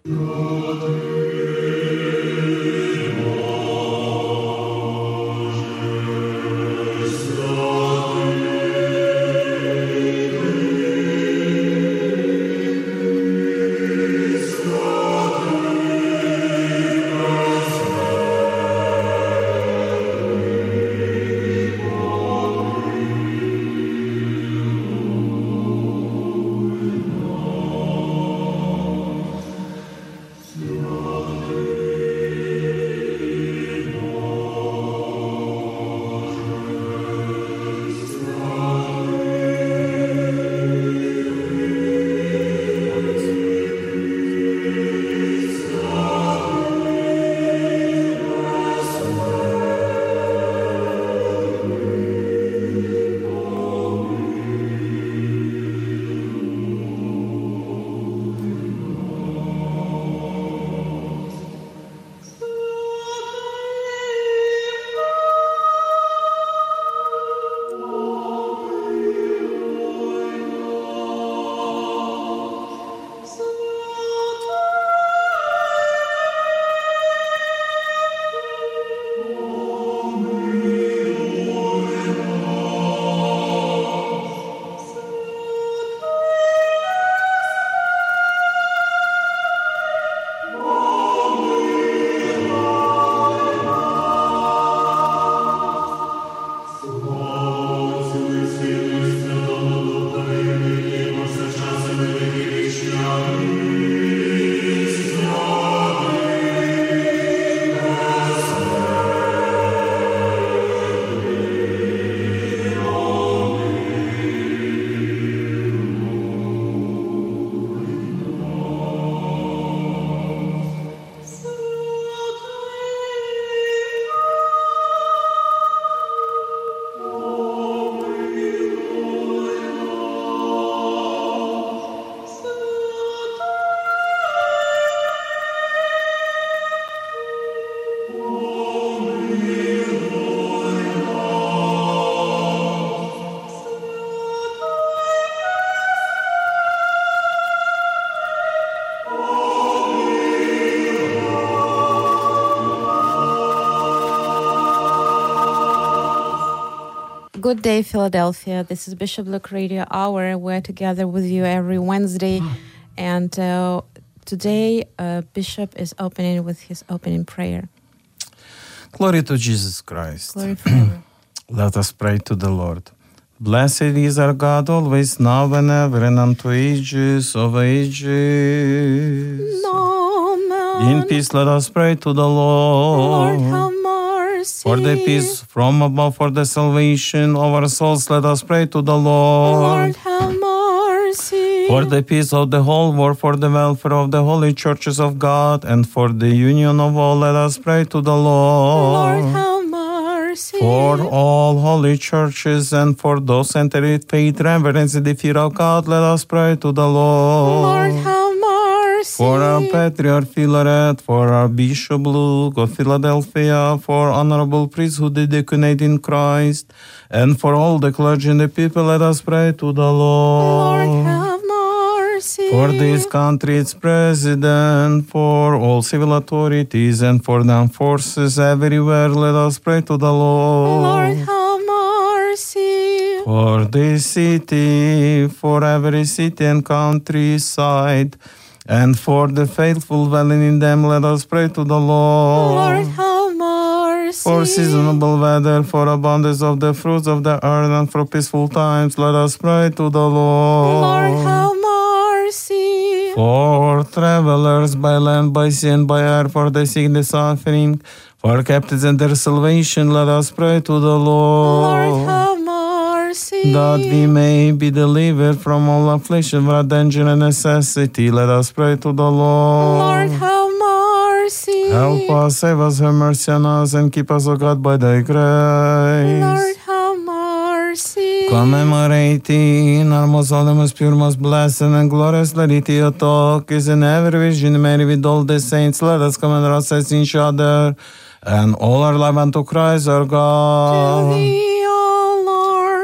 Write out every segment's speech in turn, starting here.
Good day, Philadelphia. This is Bishop Luke Radio Hour. We're together with you every Wednesday. And today, Bishop is opening with his opening prayer. Glory to Jesus Christ. Glory forever. Let us pray to the Lord. Blessed is our God, always, now and ever, and unto ages of ages. Amen. In peace, let us pray to the Lord, Lord. have mercy. For the peace from above, for the salvation of our souls, let us pray to the Lord. Lord, have mercy. For the peace of the whole world, for the welfare of the holy churches of God, and for the union of all, let us pray to the Lord. Lord, have mercy. For all holy churches and for those entered with faith, reverence, and the fear of God, let us pray to the Lord. Lord, have mercy. For our Patriarch Philaret, for our Bishop Luke of Philadelphia, for honorable priesthood dedicated in Christ, and for all the clergy and the people, let us pray to the Lord. Lord, have mercy. For this country's president, for all civil authorities, and for the armed forces everywhere, let us pray to the Lord. Lord, have mercy. For this city, for every city and countryside, and for the faithful dwelling in them, let us pray to the Lord. Lord, have mercy. For seasonable weather, for abundance of the fruits of the earth, and for peaceful times, let us pray to the Lord. Lord, have mercy. For travelers by land, by sea, and by air, for the sick and the suffering, for captives and their salvation, let us pray to the Lord. Lord, have mercy. That we may be delivered from all affliction, wrath, danger, and necessity, let us pray to the Lord. Lord, have mercy. Help us, save us, have mercy on us, and keep us, O God, by thy grace. Lord, have mercy. Commemorating our most holy, most pure, most blessed, and glorious Lady Theotokos, and every Virgin Mary with all the saints, let us commend ourselves each other, and all our life unto Christ our God. To thee, O Lord,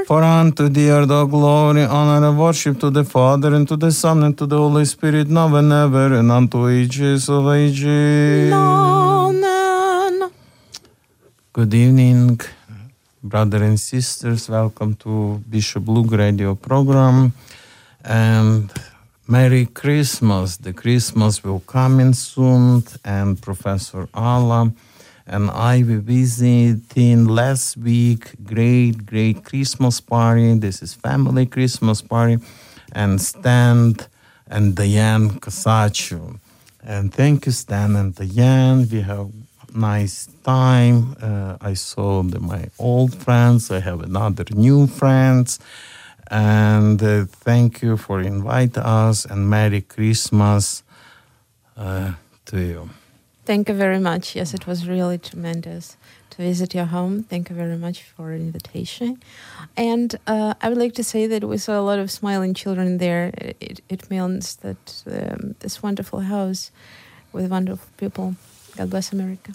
For unto thee are the glory, honor, and worship to the Father, and to the Son, and to the Holy Spirit, now and ever, and unto ages of ages. Amen. Good evening, brothers and sisters. Welcome to Bishop Luke radio program. And Merry Christmas. The Christmas will come in soon, and Professor Ala and I were visiting last week. Great Christmas party. This is family Christmas party, and Stan and Diane Kasachu. And thank you, Stan and Diane. We have nice time. I saw my old friends. I have another new friends. And thank you for inviting us, and Merry Christmas to you. Thank you very much. Yes, it was really tremendous to visit your home. Thank you very much for the invitation. And I would like to say that we saw a lot of smiling children there. It means that this wonderful house with wonderful people. God bless America.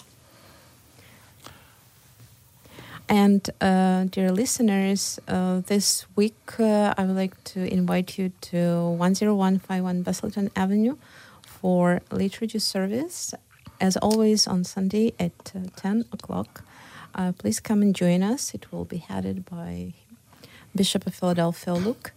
And dear listeners, this week I would like to invite you to 10151 Basildon Avenue for liturgy service. As always, on Sunday at 10 o'clock. Please come and join us. It will be headed by Bishop of Philadelphia, Luke.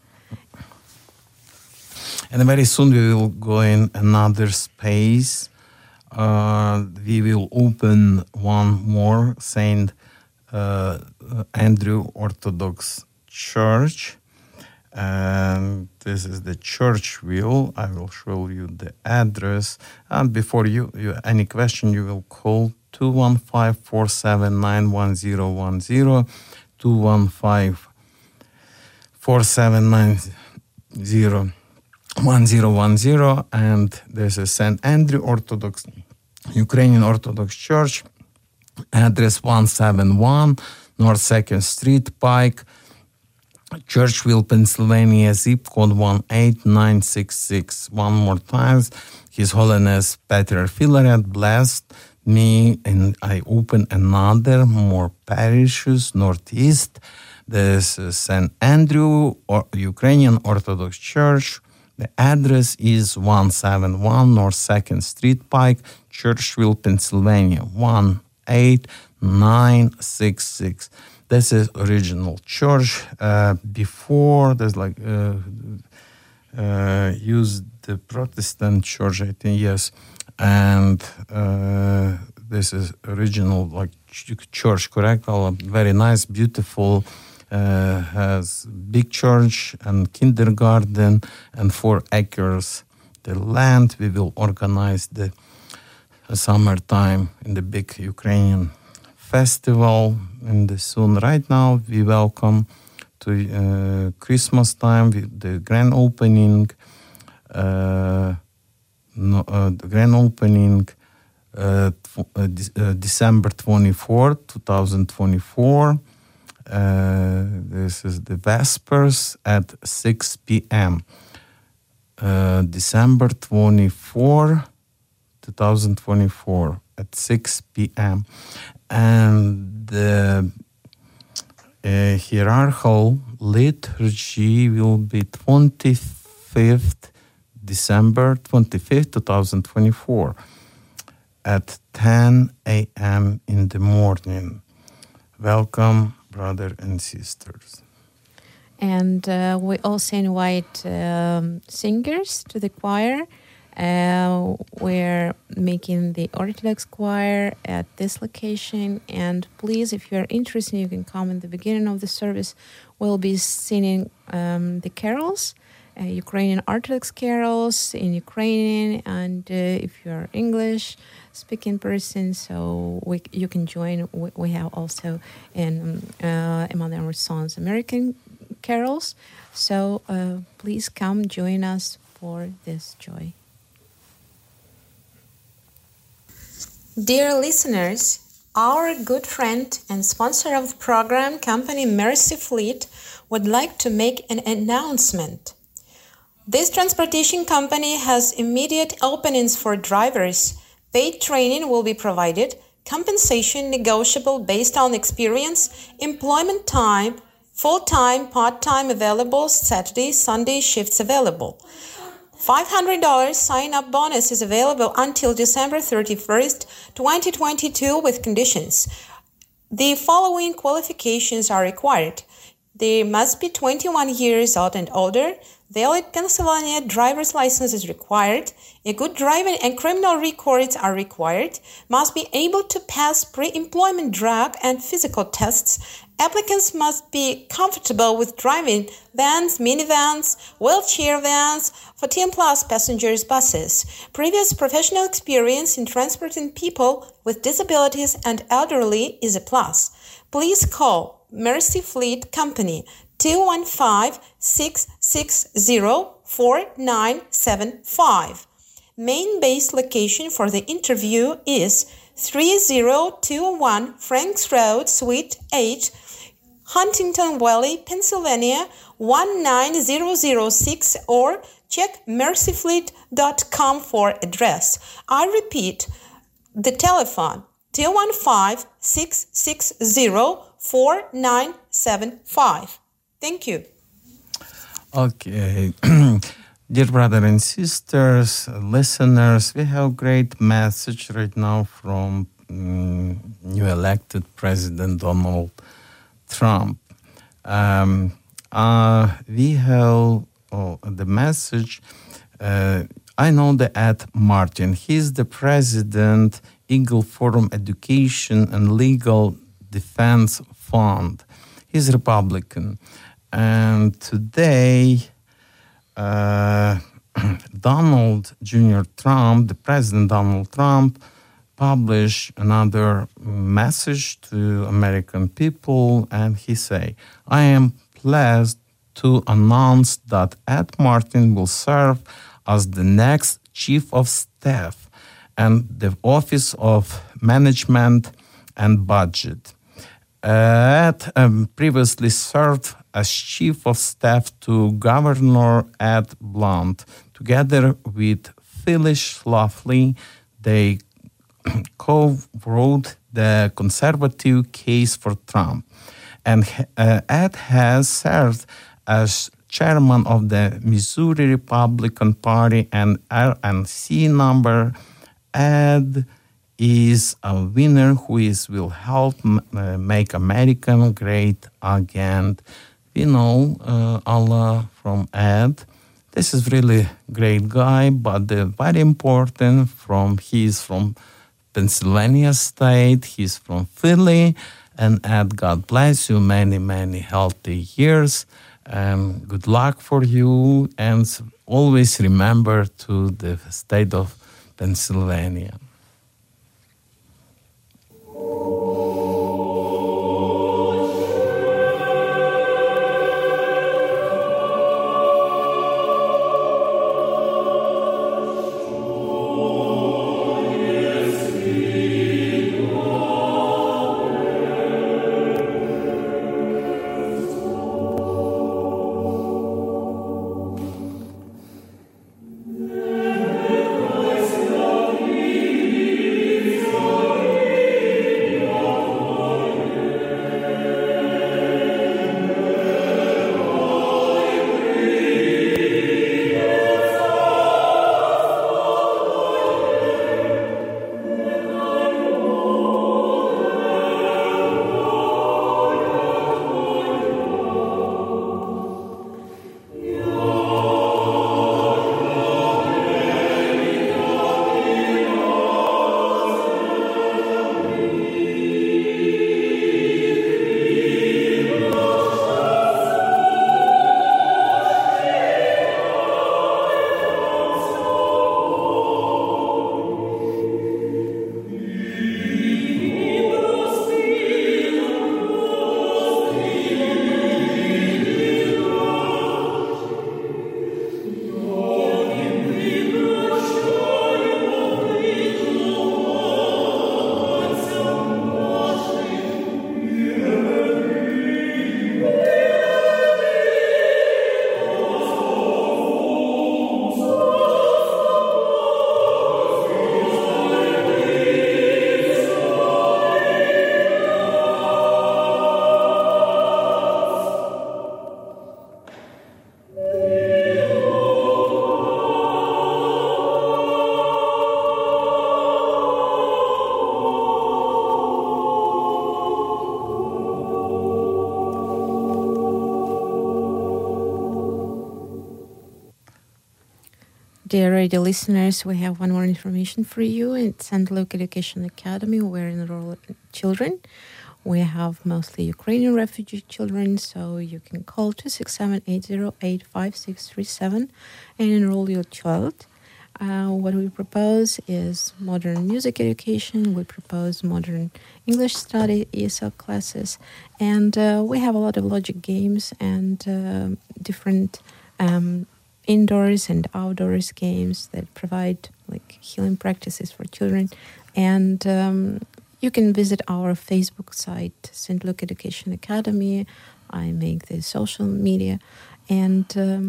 And very soon we will go in another space. We will open one more St. Andrew Orthodox Church. And this is the church view. I will show you the address. And before you any question, you will call 215-479-1010, 215-479-1010. And this is St. Andrew Orthodox, Ukrainian Orthodox Church, address 171 North 2nd Street, Pike, Churchville, Pennsylvania, zip code 18966. One more time, His Holiness Patriarch Filaret blessed me, and I opened another more parishes northeast. This is St. Andrew Ukrainian Orthodox Church. The address is 171 North 2nd Street, Pike, Churchville, Pennsylvania, 18966. This is original church. Before there's used the Protestant church, I think, yes. And this is original church, correct? Very nice, beautiful. Has big church and kindergarten and 4 acres. The land we will organize the summertime in the big Ukrainian festival in the soon. Right now we welcome to Christmas time with the grand opening. December 24, 2024. This is the Vespers at 6 p.m. December 24, 2024 at 6 p.m. And the hierarchical liturgy will be 25th December 25th, 2024 at 10 a.m. in the morning. Welcome, brothers and sisters. And we also invite singers to the choir. We're making the Orthodox choir at this location. And please, if you're interested, you can come in the beginning of the service. We'll be singing the carols, Ukrainian Orthodox carols in Ukrainian. And if you're English speaking person, so you can join. We have also among our songs American carols. So please come join us for this joy. Dear listeners, our good friend and sponsor of the program, company Mercy Fleet, would like to make an announcement. This transportation company has immediate openings for drivers. Paid training will be provided, compensation negotiable based on experience, employment time, Full-time, part-time available, Saturday, Sunday shifts available. $500 sign-up bonus is available until December 31st, 2022 with conditions. The following qualifications are required. They must be 21 years old and older. Valid Pennsylvania driver's license is required. A good driving and criminal records are required. Must be able to pass pre-employment drug and physical tests. Applicants must be comfortable with driving vans, minivans, wheelchair vans, 14-plus passengers buses. Previous professional experience in transporting people with disabilities and elderly is a plus. Please call Mercy Fleet Company 215-660-4975. Main base location for the interview is 3021 Franks Road, Suite 8, Huntington Valley, Pennsylvania 19006, or check mercyfleet.com for address. I repeat, the telephone 215-660-4975. Thank you. Okay. Dear brothers and sisters, listeners, we have a great message right now from new elected President Donald Trump. We have the message. I know the Ed Martin. He's the president, Eagle Forum Education and Legal Defense Fund. He's Republican. And today, Donald Jr. Trump, the President Donald Trump, published another message to American people, and he say, I am pleased to announce that Ed Martin will serve as the next Chief of Staff and the Office of Management and Budget. Ed previously served as Chief of Staff to Governor Ed Blunt. Together with Phyllis Schlafly, they co-wrote the conservative case for Trump. And Ed has served as chairman of the Missouri Republican Party and RNC number. Ed is a winner who will help make America great again. We know Allah from Ed. This is really great guy, but very important he's from Pennsylvania state, he's from Philly, and Ed, God bless you, many, many healthy years, and good luck for you, and always remember to the state of Pennsylvania. dear radio listeners, we have one more information for you. It's St. Luke Education Academy, where enroll children. We have mostly Ukrainian refugee children, so you can call 267-808-5637 and enroll your child. What we propose is modern music education. We propose modern English study, ESL classes, and we have a lot of logic games and different indoors and outdoors games that provide like healing practices for children. And you can visit our Facebook site, St. Luke Education Academy. I make the social media, and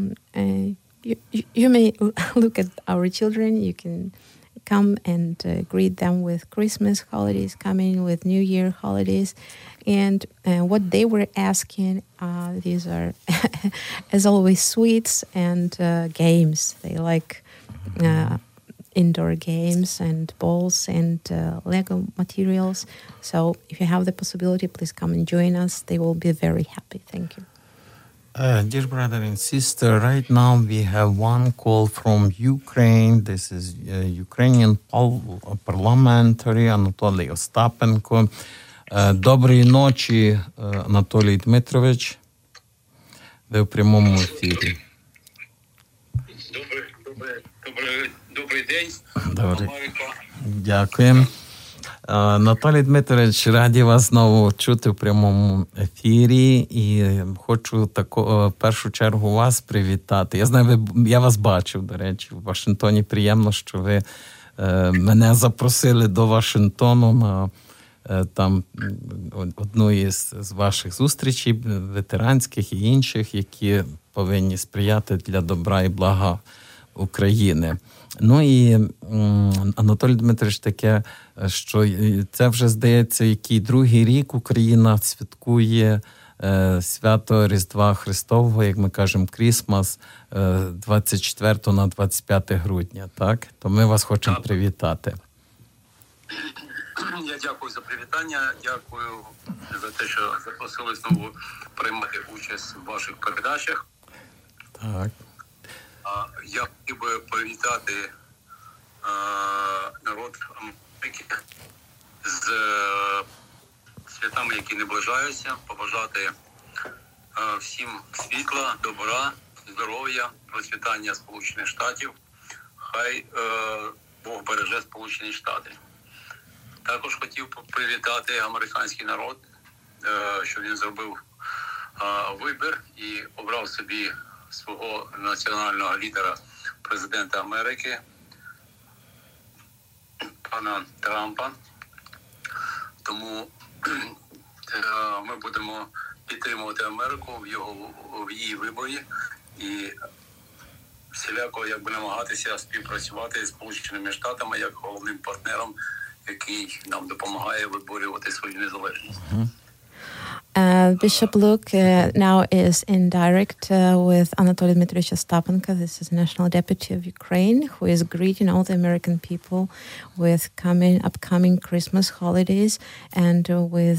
you may look at our children. You can come and greet them with Christmas holidays coming, with New Year holidays. And what they were asking, these are, as always, sweets and games. They like indoor games and balls and Lego materials. So if you have the possibility, please come and join us. They will be very happy. Thank you. Dear brother and sister, right now we have one call from Ukraine. This is Ukrainian parliamentary Anatoly Ostapenko. Доброї ночі, Анатолій Дмитрович. Ви в прямому ефірі. Добрий день. Добрий. Дякуємо. Анатолій Дмитрович, раді вас знову чути в прямому ефірі, і хочу в першу чергу вас привітати. Я знаю, я вас бачив, до речі, в Вашингтоні. Приємно, що ви мене запросили до Вашингтону на там одну із ваших зустрічей, ветеранських і інших, які повинні сприяти для добра і блага України. Ну і, Анатолій Дмитрович, таке, що це вже, здається, який другий рік Україна святкує свято Різдва Христового, як ми кажемо, Крісмас, 24 на 25 грудня, так? То ми вас хочемо привітати. Я дякую за привітання, дякую за те, що запросили знову приймати участь в ваших передачах. Так. Я хотів би привітати народ Америки з святами, які наближаються, побажати всім світла, добра, здоров'я, процвітання Сполучених Штатів. Хай Бог береже Сполучені Штати. Також хотів привітати американський народ, що він зробив вибір і обрав собі свого національного лідера, президента Америки, пана Трампа. Тому ми будемо підтримувати Америку в її виборі і всіляко намагатися співпрацювати з Сполученими Штатами як головним партнером, який нам допомагає виборювати свою незалежність. Bishop Luke now is in direct with Anatoly Dmitrovich Ostapenko. This is National Deputy of Ukraine, who is greeting all the American people with upcoming Christmas holidays and with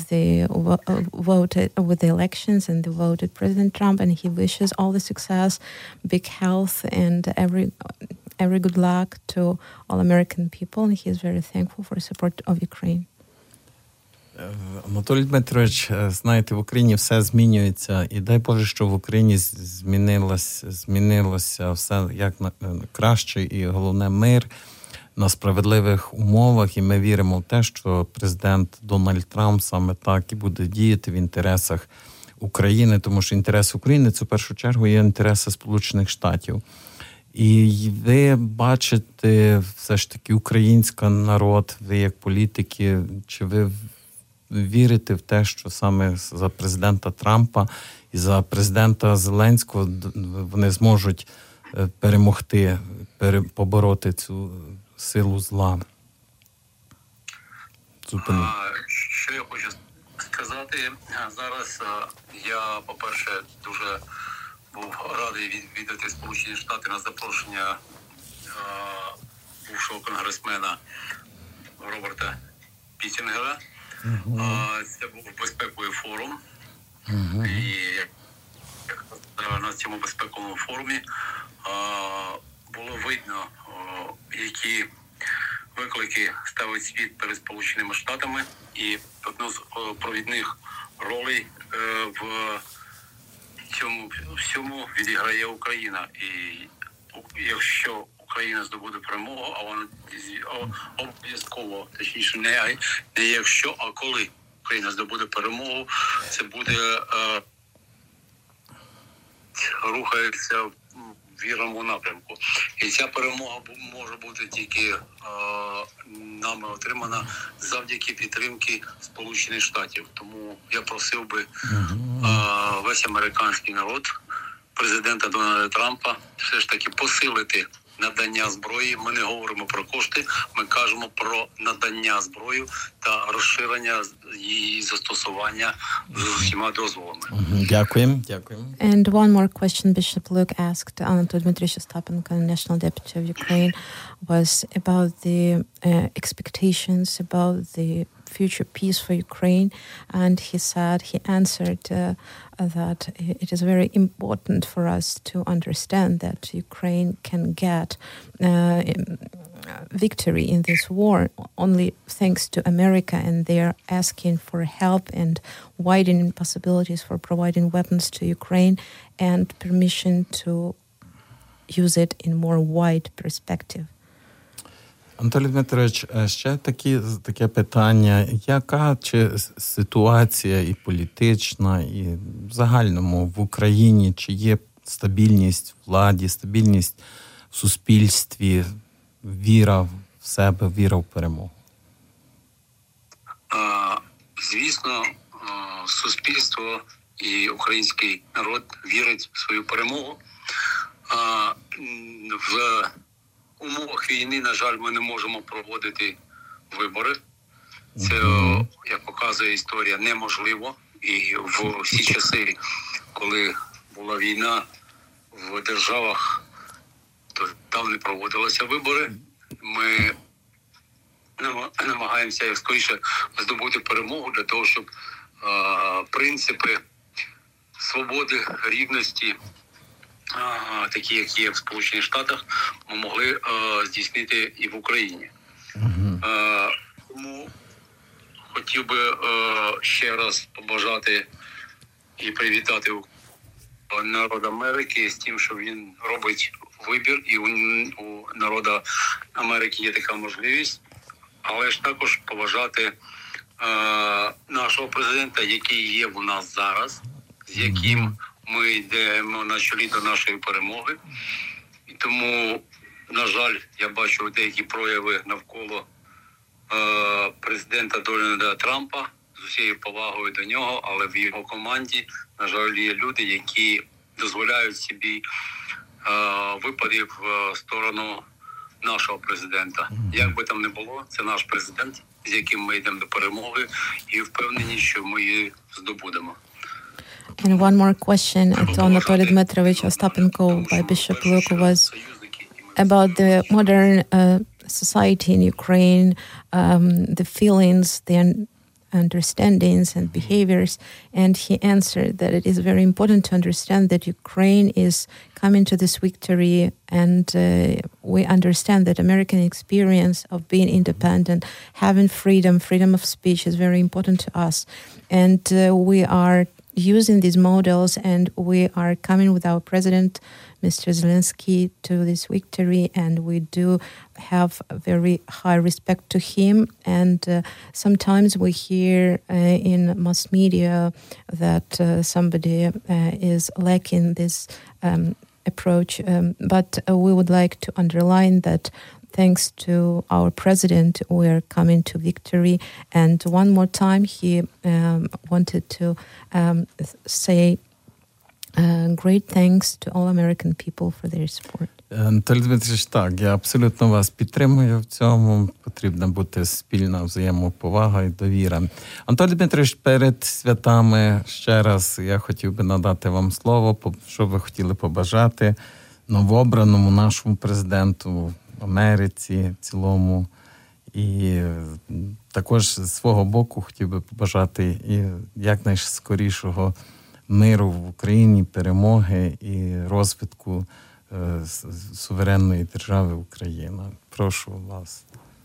the elections and the voted President Trump. And he wishes all the success, big health, and every good luck to all American people. And he is very thankful for the support of Ukraine. Анатолій Дмитрович, знаєте, в Україні все змінюється, і дай Боже, що в Україні змінилося все як на краще, і головне мир на справедливих умовах, і ми віримо в те, що президент Дональд Трамп саме так і буде діяти в інтересах України, тому що інтерес України – це в першу чергу є інтереси Сполучених Штатів. І ви бачите все ж таки український народ, ви як політики, чи ви вірите в те, що саме за президента Трампа і за президента Зеленського вони зможуть перемогти, побороти цю силу зла? Що я хочу сказати? Зараз я, по-перше, дуже був радий відвідати Сполучені Штати на запрошення бувшого конгресмена Роберта Піттінгера. Це був безпековий форум. І на цьому безпековому форумі було видно які виклики ставить світ перед Сполученими Штатами, і одну з провідних ролей в цьому всьому відіграє Україна. І якщо Україна здобуде перемогу, а вона обов'язково, точніше, не якщо, а коли Україна здобуде перемогу, це буде рухається в вірному напрямку. І ця перемога може бути тільки нами отримана завдяки підтримки Сполучених Штатів. Тому я просив би весь американський народ, президента Дональда Трампа, все ж таки посилити надання зброї. Ми не говоримо про кошти, ми кажемо про надання зброї та розширення її застосування з усіма дозволами. Дякуємо. And one more question Bishop Luke asked Anatoly Dmitrievich Ostapenko, National Deputy of Ukraine, was about the expectations about the future peace for Ukraine, and he answered that it is very important for us to understand that Ukraine can get victory in this war only thanks to America, and they are asking for help and widening possibilities for providing weapons to Ukraine and permission to use it in more wide perspective. Анатолій Дмитрович, ще таке питання. Яка чи ситуація і політична, і в загальному в Україні, чи є стабільність в владі, стабільність в суспільстві, віра в себе, віра в перемогу? Звісно, суспільство і український народ вірить в свою перемогу. В умовах війни, на жаль, ми не можемо проводити вибори. Це, як показує історія, неможливо. І в всі часи, коли була війна в державах, то там не проводилися вибори. Ми намагаємося як скоріше здобути перемогу для того, щоб принципи свободи, рівності, такі, як є в Сполучених Штатах, ми могли здійснити і в Україні. Тому хотів би ще раз побажати і привітати народ Америки з тим, що він робить вибір, і у народу Америки є така можливість, але ж також поважати нашого президента, який є у нас зараз, з яким ми йдемо на чолі до нашої перемоги. І тому, на жаль, я бачу деякі прояви навколо президента Дональда Трампа, з усією повагою до нього, але в його команді, на жаль, є люди, які дозволяють собі випадів в сторону нашого президента. Як би там не було, це наш президент, з яким ми йдемо до перемоги, і впевнені, що ми її здобудемо. And one more question to Anatoly Dmitrievich Ostapenko by Bishop Luke was about the modern society in Ukraine, the feelings, the understandings and behaviors. And he answered that it is very important to understand that Ukraine is coming to this victory, and we understand that American experience of being independent, having freedom of speech is very important to us. And we are using these models, and we are coming with our president, Mr. Zelensky, to this victory, and we do have a very high respect to him. And sometimes we hear in mass media that somebody is lacking this approach, but we would like to underline that thanks to our president, we are coming to victory. And one more time, he wanted to say great thanks to all American people for their support. Анатолій Дмитрович, так, я абсолютно вас підтримую в цьому. Потрібна бути спільна взаємоповага і довіра. Анатолій Дмитрович, перед святами ще раз я хотів би надати вам слово, що ви хотіли побажати новообраному нашому президенту в Америці в цілому. І також з свого боку хотів би побажати і якнайскорішого миру в Україні, перемоги і розвитку суверенної держави Україна. Прошу вас.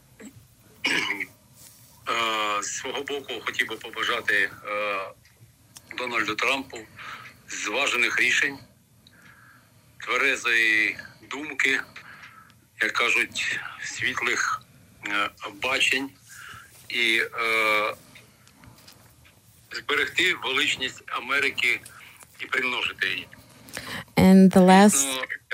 З свого боку хотів би побажати Дональду Трампу зважених рішень, тверезої думки, як кажуть, світлих бачень і зберегти величність Америки і примножити її. And the last...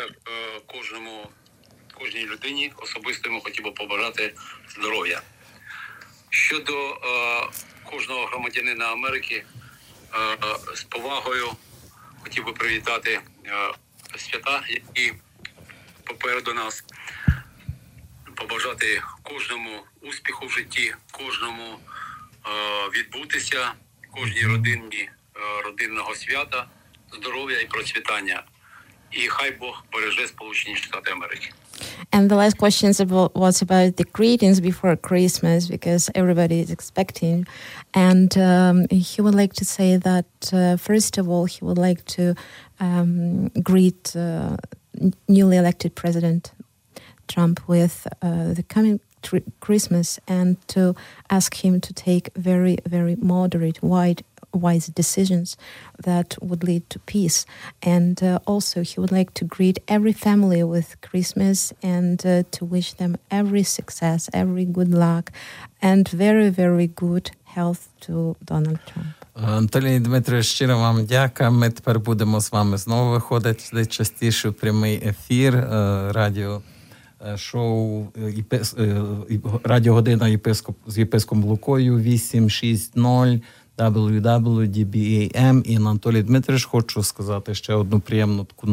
Кожній людині особисто йому хотів би побажати здоров'я. Щодо кожного громадянина Америки, з повагою хотів би привітати свята, які попереду нас, побажати кожному успіху в житті, кожному відбутися, кожній родині родинного свята, здоров'я і процвітання. І хай Бог береже Сполучені Штати Америки. And the last question was about the greetings before Christmas, because everybody is expecting. And he would like to say that, first of all, he would like to greet newly elected President Trump with the coming Christmas, and to ask him to take very, very moderate, wise decisions that would lead to peace. And also he would like to greet every family with Christmas and to wish them every success, every good luck, and very, very good health to Donald Trump. Анатолій Дмитрович, щиро вам дяка. Ми тепер будемо з вами знову виходити частіше в прямий ефір радіо-шоу «Радіогодина з єпископом Лукою» 860 WWDBAM. І Анатолій Дмитрович, хочу сказати ще одну приємну таку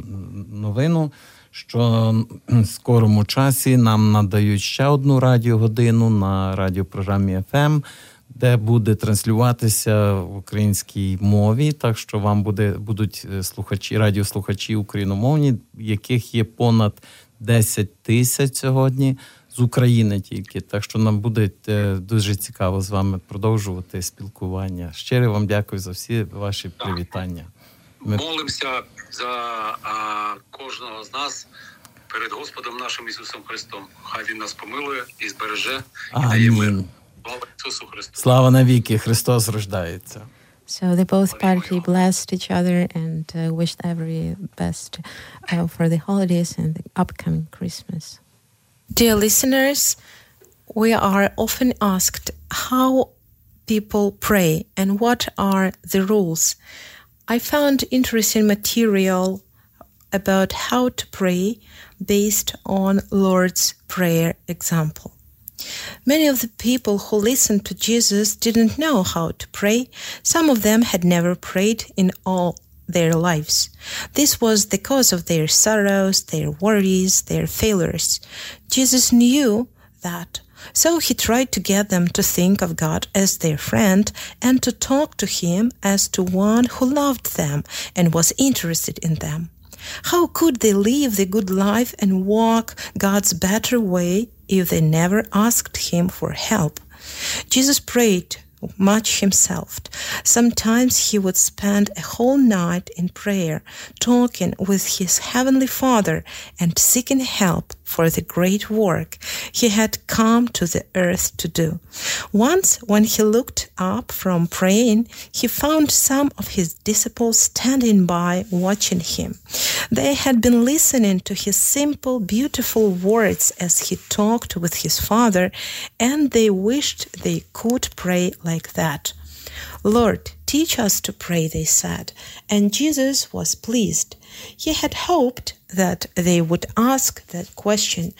новину, що в скорому часі нам надають ще одну радіогодину на радіопрограмі FM, де буде транслюватися в українській мові, так що вам будуть слухачі, радіослухачі україномовні, яких є понад 10 тисяч сьогодні, з України тільки. Так що нам буде дуже цікаво з вами продовжувати спілкування. Щиро вам дякую за всі ваші привітання. Молимося за кожного з нас перед Господом нашим Ісусом Христом. Хай Він нас помилує і збереже, і дає мир. Слава Ісусу Христу. Слава навіки, Христос рождається. So they both party blessed each other and wished every best for the holidays and the upcoming Christmas. Dear listeners, we are often asked how people pray and what are the rules. I found interesting material about how to pray based on Lord's Prayer example. Many of the people who listened to Jesus didn't know how to pray. Some of them had never prayed in all their lives. This was the cause of their sorrows, their worries, their failures. Jesus knew that, so he tried to get them to think of God as their friend and to talk to him as to one who loved them and was interested in them. How could they live the good life and walk God's better way if they never asked him for help? Jesus prayed much himself. Sometimes he would spend a whole night in prayer, talking with his heavenly Father and seeking help for the great work he had come to the earth to do. Once, when he looked up from praying, he found some of his disciples standing by watching him. They had been listening to his simple, beautiful words as he talked with his Father, and they wished they could pray like that. Lord, teach us to pray, they said, and Jesus was pleased. He had hoped that they would ask that question.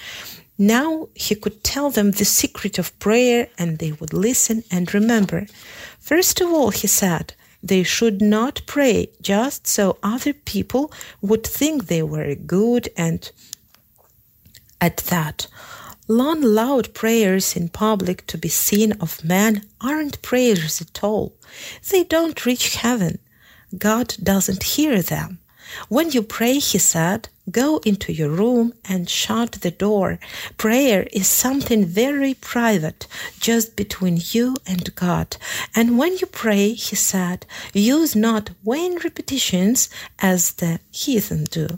Now he could tell them the secret of prayer, and they would listen and remember. First of all, he said, they should not pray just so other people would think they were good and at that. Long, loud prayers in public to be seen of men aren't prayers at all. They don't reach heaven. God doesn't hear them. When you pray, he said, go into your room and shut the door. Prayer is something very private, just between you and God. And when you pray, he said, use not vain repetitions as the heathen do.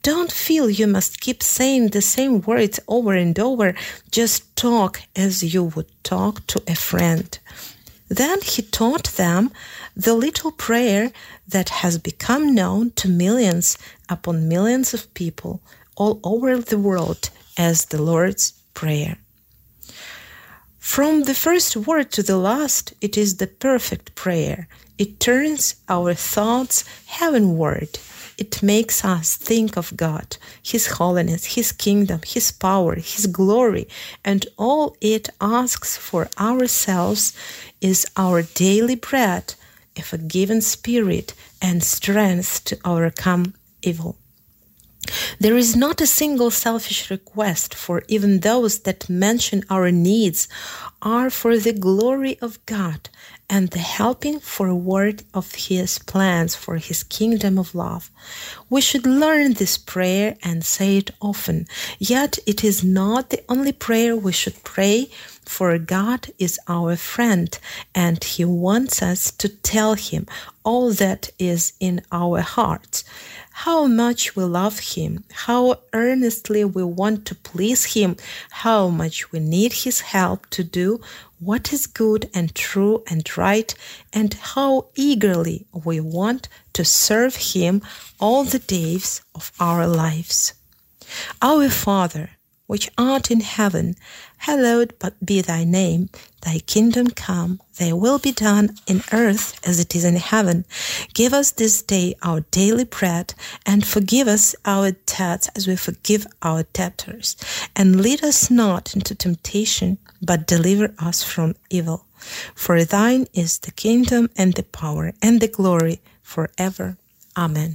Don't feel you must keep saying the same words over and over. Just talk as you would talk to a friend. Then he taught them the little prayer that has become known to millions upon millions of people all over the world as the Lord's Prayer. From the first word to the last, it is the perfect prayer. It turns our thoughts heavenward. It makes us think of God, His holiness, His kingdom, His power, His glory, and all it asks for ourselves is our daily bread, a forgiven spirit, and strength to overcome evil. There is not a single selfish request, for even those that mention our needs are for the glory of God and the helping forward of His plans for His kingdom of love. We should learn this prayer and say it often, yet it is not the only prayer we should pray, for God is our friend and He wants us to tell Him all that is in our hearts. How much we love Him, how earnestly we want to please Him, how much we need His help to do what is good and true and right, and how eagerly we want to serve Him all the days of our lives. Our Father, which art in heaven, hallowed be thy name. Thy kingdom come, thy will be done in earth as it is in heaven. Give us this day our daily bread, and forgive us our debts as we forgive our debtors. And lead us not into temptation, but deliver us from evil. For thine is the kingdom and the power and the glory forever. Amen.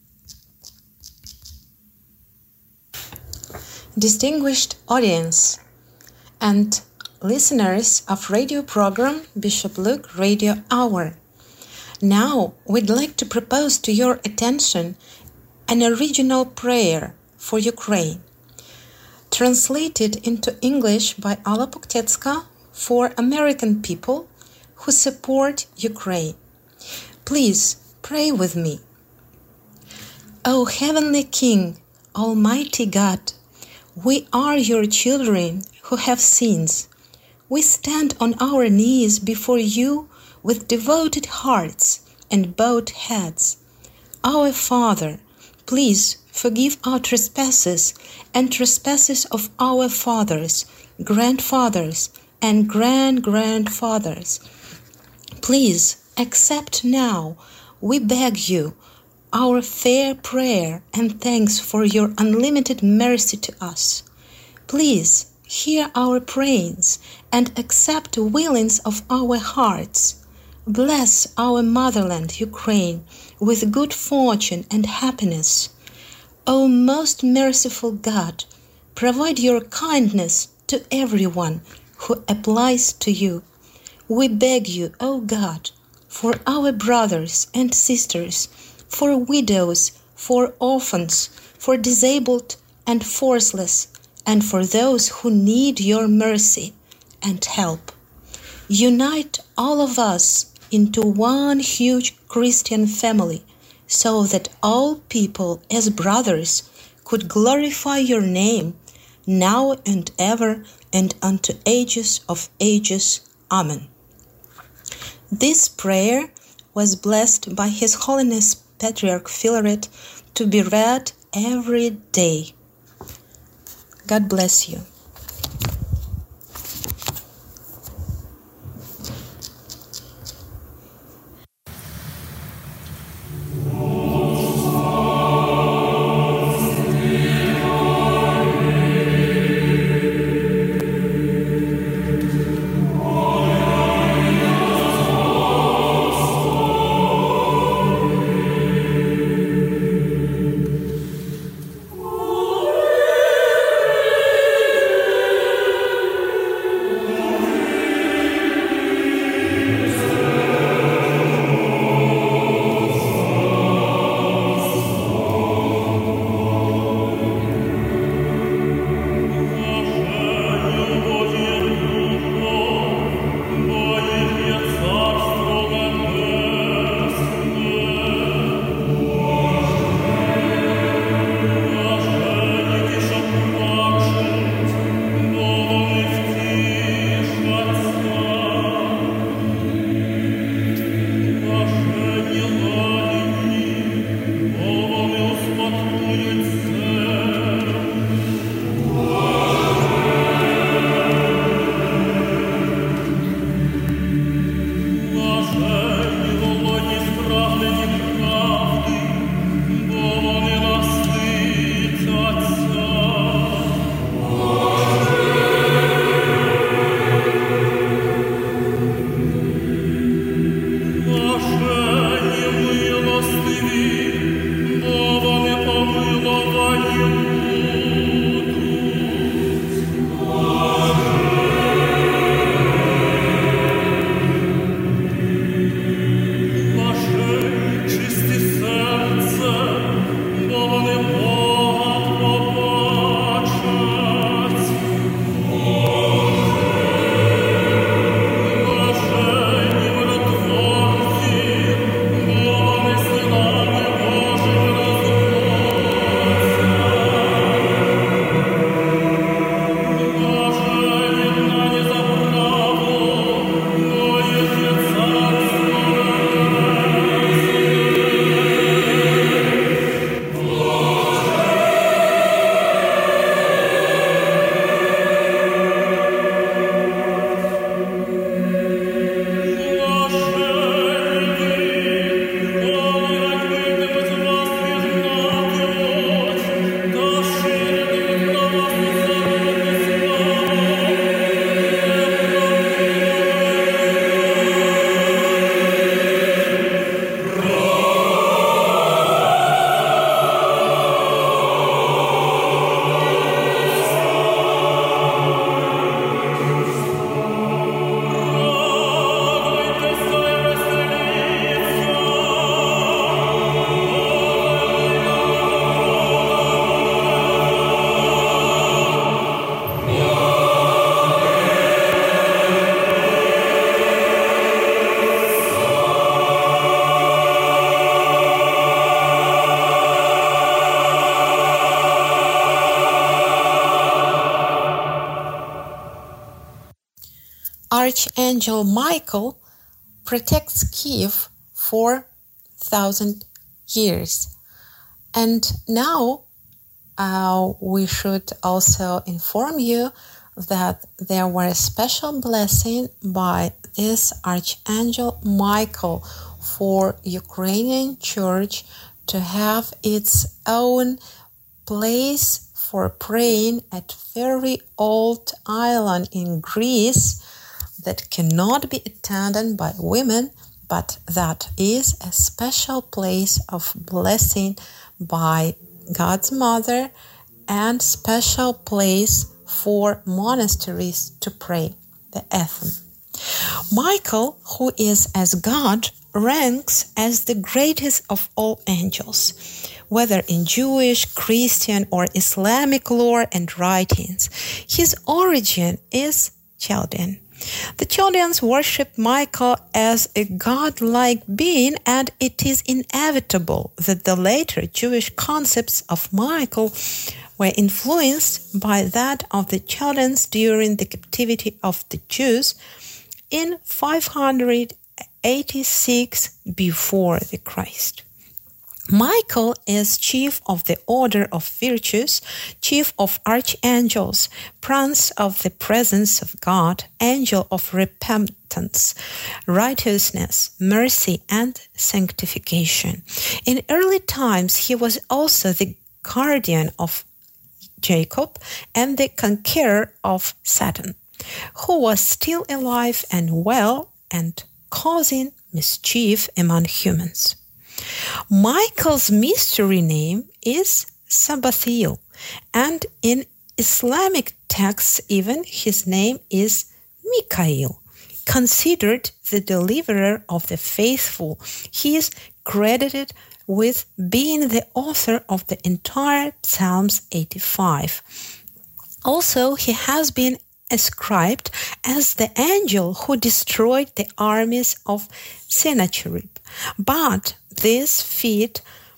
Distinguished audience and listeners of radio program Bishop Luke Radio Hour. Now we'd like to propose to your attention an original prayer for Ukraine, translated into English by Alla Puktetska for American people who support Ukraine. Please pray with me. O Heavenly King, Almighty God, we are your children who have sins. We stand on our knees before you with devoted hearts and bowed heads. Our Father, please forgive our trespasses and trespasses of our fathers, grandfathers, and grandfathers. Please accept now, we beg you, our fair prayer and thanks for your unlimited mercy to us. Please hear our prayers and accept the willings of our hearts. Bless our motherland, Ukraine, with good fortune and happiness. O most merciful God, provide your kindness to everyone who applies to you. We beg you, O God, for our brothers and sisters, for widows, for orphans, for disabled and forceless, and for those who need your mercy and help. Unite all of us into one huge Christian family, so that all people as brothers could glorify your name now and ever and unto ages of ages. Amen. This prayer was blessed by His Holiness Patriarch Filaret to be read every day. God bless you. Archangel Michael protects Kiev for 1,000 years. And now we should also inform you that there were a special blessing by this Archangel Michael for Ukrainian church to have its own place for praying at very old island in Greece that cannot be attended by women, but that is a special place of blessing by God's Mother and special place for monasteries to pray, the Athon. Michael, who is as God, ranks as the greatest of all angels, whether in Jewish, Christian, or Islamic lore and writings. His origin is Chaldean. The Chaldeans worship Michael as a godlike being, and it is inevitable that the later Jewish concepts of Michael were influenced by that of the Chaldeans during the captivity of the Jews in 586 before the Christ. Michael is chief of the order of virtues, chief of archangels, prince of the presence of God, angel of repentance, righteousness, mercy, and sanctification. In early times, he was also the guardian of Jacob and the conqueror of Satan, who was still alive and well and causing mischief among humans. Michael's mystery name is Sabathiel, and in Islamic texts even his name is Mikael. Considered the deliverer of the faithful, he is credited with being the author of the entire Psalms 85. Also, he has been ascribed as the angel who destroyed the armies of Sennacherib. But this feat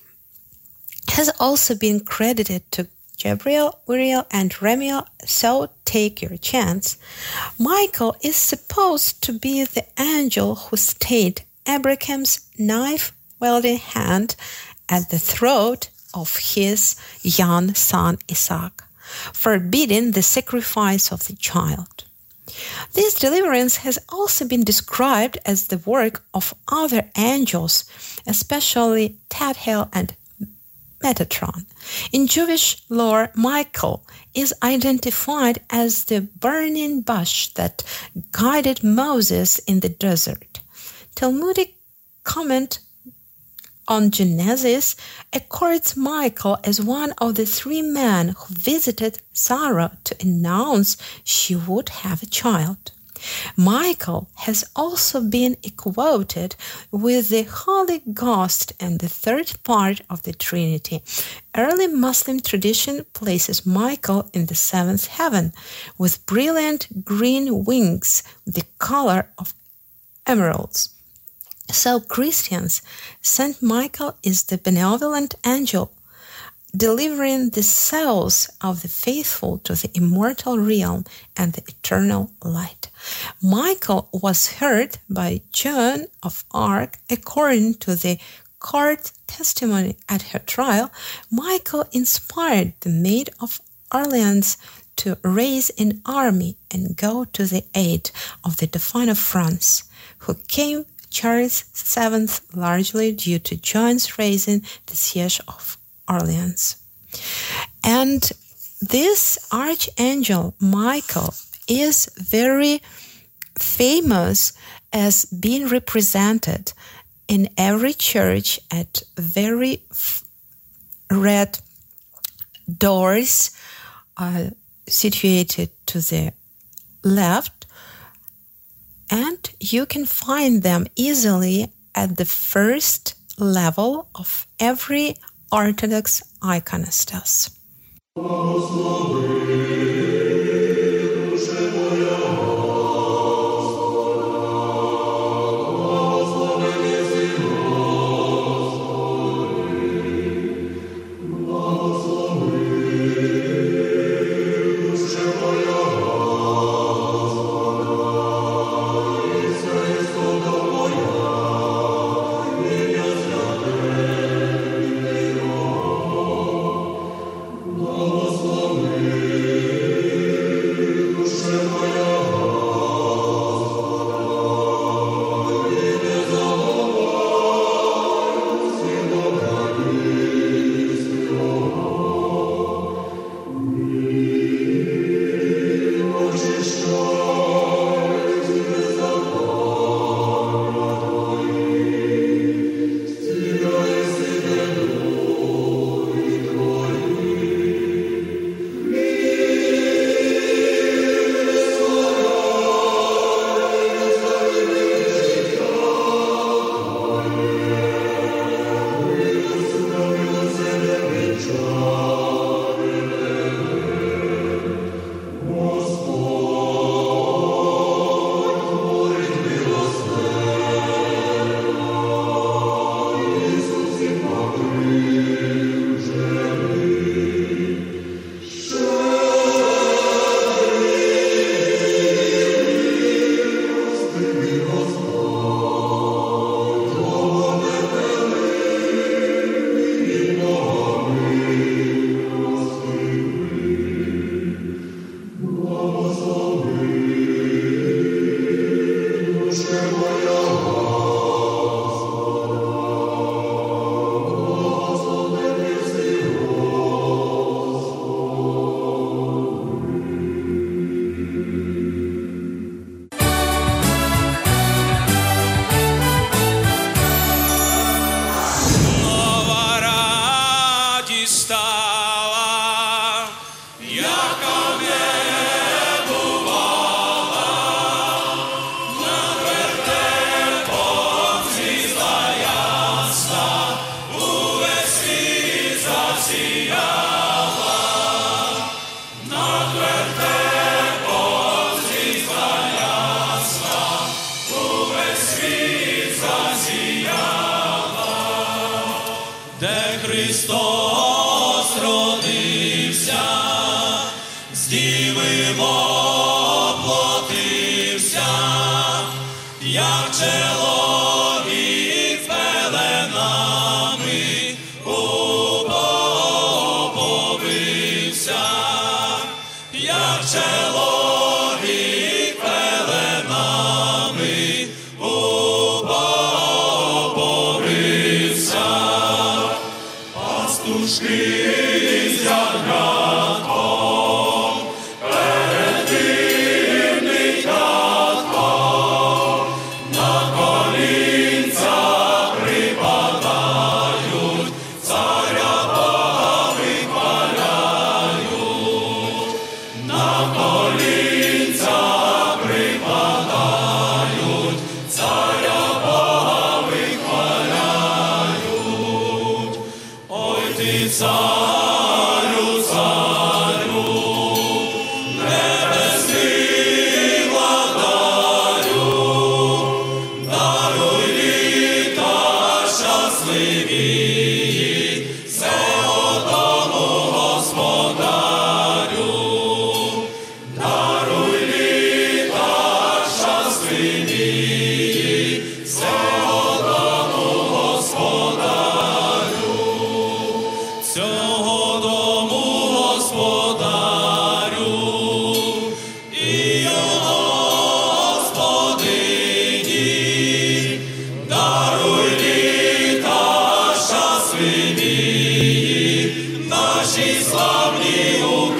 has also been credited to Gabriel, Uriel, and Ramiel, so take your chance. Michael is supposed to be the angel who stayed Abraham's knife-wielding hand at the throat of his young son Isaac, forbidding the sacrifice of the child. This deliverance has also been described as the work of other angels, especially Tadhel and Metatron. In Jewish lore, Michael is identified as the burning bush that guided Moses in the desert. Talmudic comment on Genesis accords Michael as one of the three men who visited Sarah to announce she would have a child. Michael has also been quoted with the Holy Ghost and the third part of the Trinity. Early Muslim tradition places Michael in the seventh heaven with brilliant green wings, the color of emeralds. So Christians, Saint Michael is the benevolent angel, delivering the souls of the faithful to the immortal realm and the eternal light. Michael was heard by Joan of Arc. According to the court testimony at her trial, Michael inspired the Maid of Orleans to raise an army and go to the aid of the Dauphin of France, who came Charles VII largely due to Joan's raising the siege of Orleans. And this Archangel Michael is very famous as being represented in every church at very red doors situated to the left, and you can find them easily at the first level of every Orthodox iconostas. Христос родився, з діви воплотився, як чоловік пеленами уповився, як чоловік пеленами уповився. Пастушки з ягнятком перед тим дитятком на колінця припадають, царя Бога вихваляють, на колінця припадають, царя Бога вихваляють. Ой ти, царю, царю, небесний владарю, даруй літа щасливі, всеодому господарю, даруй літа щасливі, всеодому господарю. Цього дому господарю і його господині, даруй літа щасливі, нашій славній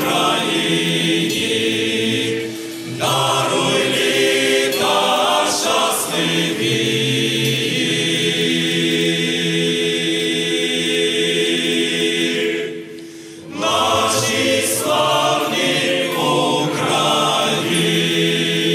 Україні, даруй літа щасливі, нашій славній Україні.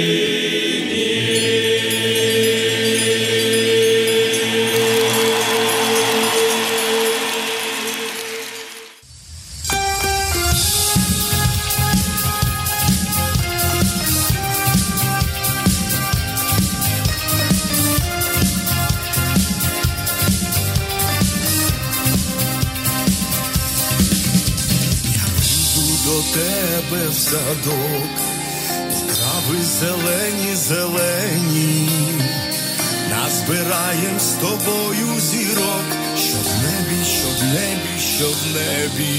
До тебе в садок, трави зелені, зелені, назбираєм з тобою зірок, що в небі, що в небі, що в небі.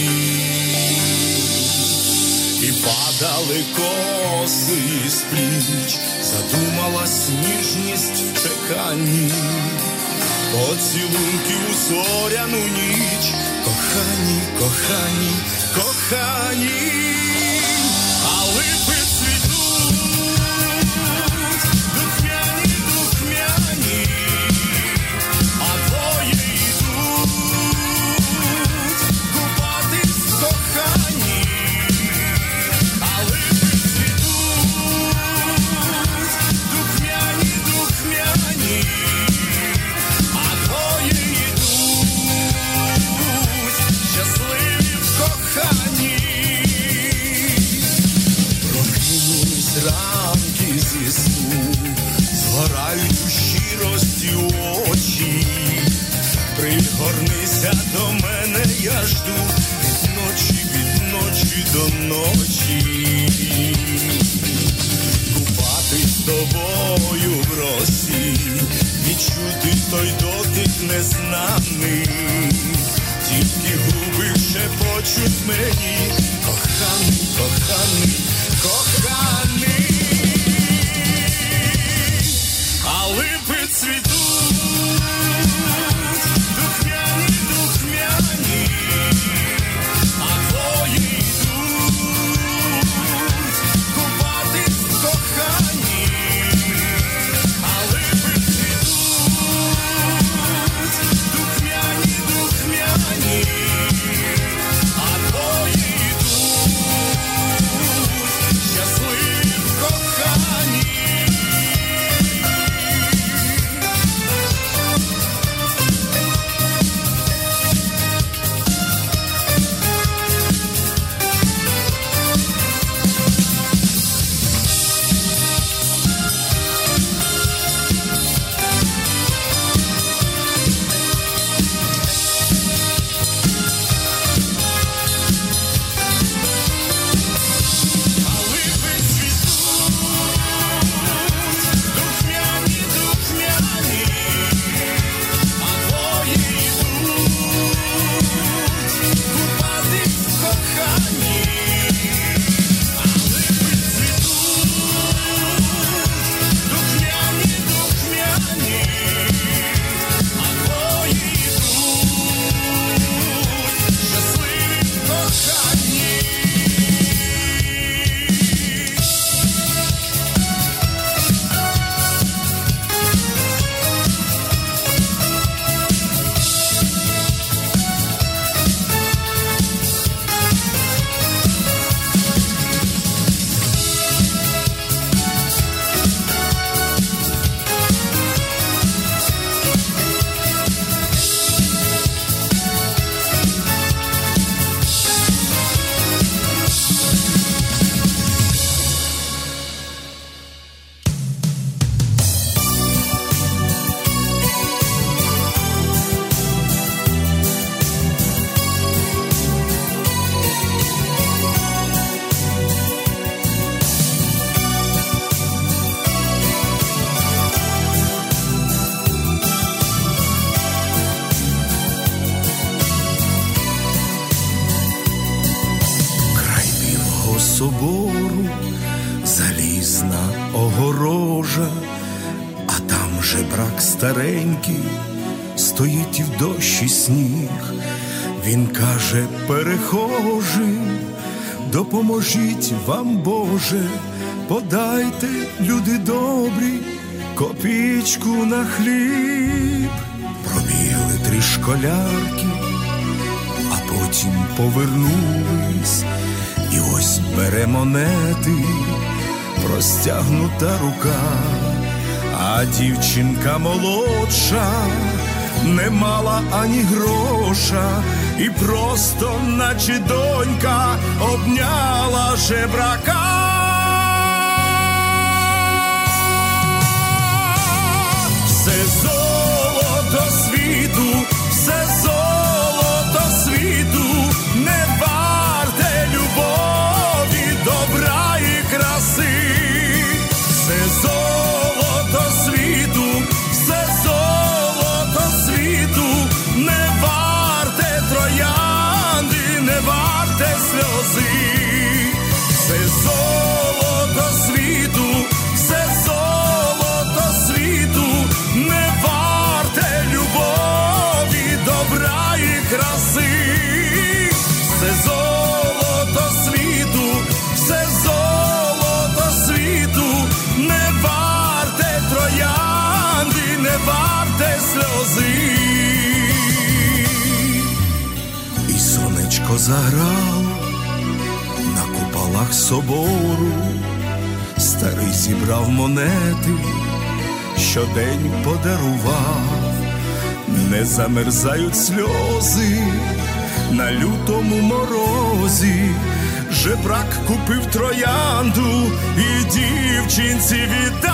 І падали коси з пліч, задумалась ніжність в чеканні, поцілунки у зоряну ніч, кохані, кохані, кохані, а липи цвітуть, духмяні, духмяні, а двоє йдуть купатись кохані, а липи цвітуть, духмяні, духмяні, а двоє йдуть щасливі в коханні. Прокинулись ранки зі сну, згорають у щирості очі, пригорнися до мене, я жду від ночі до ночі. Купатись з тобою в росі, відчути той дотик незнаний, тільки губи шепочуть мені, коханий, коханий, коханий, а липи цвітуть, духмяні, духмяні, а двоє йдуть купатись кохані, а липи цвітуть, духмяні, духмяні, а двоє йдуть Там жебрак старенький стоїть і в дощ і сніг. Він каже перехожим: допоможіть вам, Боже, подайте, люди добрі, копійку на хліб. Пробігли 3 школярки, а потім повернулись, і ось бере монети простягнута рука. А дівчинка молодша не мала ані гроша, і просто, наче донька, обняла жебрака. Все золото світу, все золото світу не варте любові, добра і краси. Все золото світу, все золото світу не варте троянди, не варте сльози. Все золото світу, все золото світу не варте любові, добра і краси. Все золото світу, все золото світу не варте троянди, не варте сльози. І сонечко заграло на куполах собору, старий зібрав монети, щодень подарував. Не замерзають сльози на лютому морозі. Жебрак купив троянду і дівчинці віддав.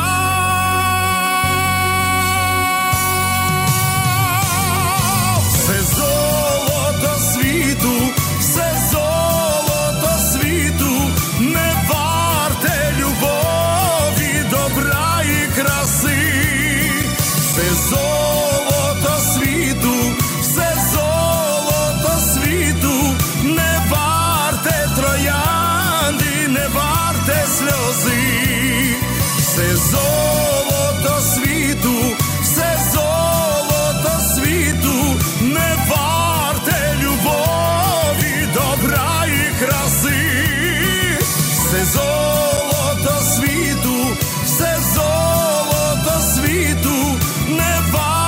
Все золото світу, все золото світу не варте любові, добра і краси. Все золото світу, все золото світу не варте троянди, не варте сльози. Все золото світу, все золото світу не варте любові, добра і краси. Все золото світу, все золото світу не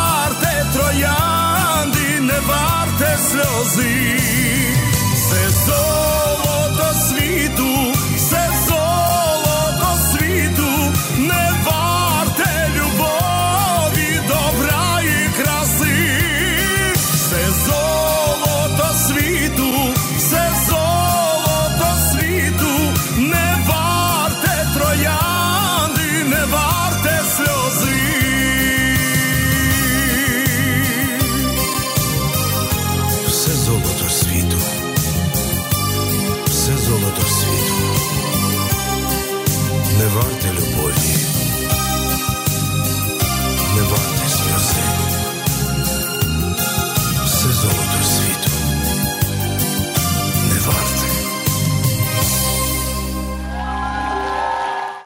варте троянди, не варте сльози. Все